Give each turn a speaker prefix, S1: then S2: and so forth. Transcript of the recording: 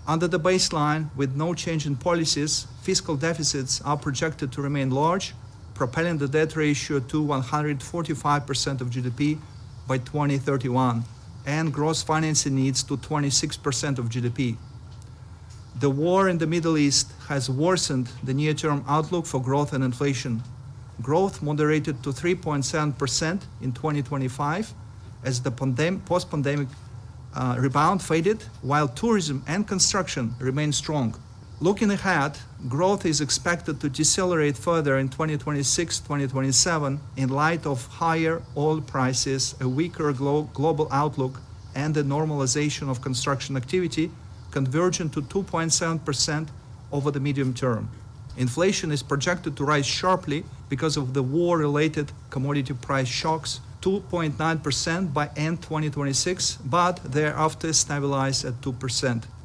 S1: Under the baseline, with no change in policies, fiscal deficits are projected to remain large, propelling the debt ratio to 145% of GDP by 2031, and gross financing needs to 26% of GDP. The war in the Middle East has worsened the near-term outlook for growth and inflation. Growth moderated to 3.7% in 2025 as the post-pandemic rebound faded, while tourism and construction remain strong. Looking ahead, growth is expected to decelerate further in 2026-2027 in light of higher oil prices, a weaker global outlook, and the normalization of construction activity, converging to 2.7% over the medium term. Inflation is projected to rise sharply because of the war-related commodity price shocks, 2.9% by end 2026, but thereafter stabilize at 2%.